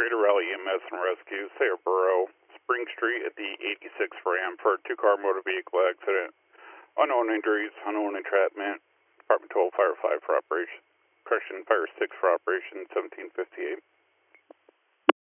Greater Raleigh EMS and Rescue, Sayre Borough, Spring Street at the 86 Ram for a two-car motor vehicle accident. Unknown injuries, unknown entrapment. Department 12, Fire 5 for operation. Correction, Fire 6 for operation, 1758.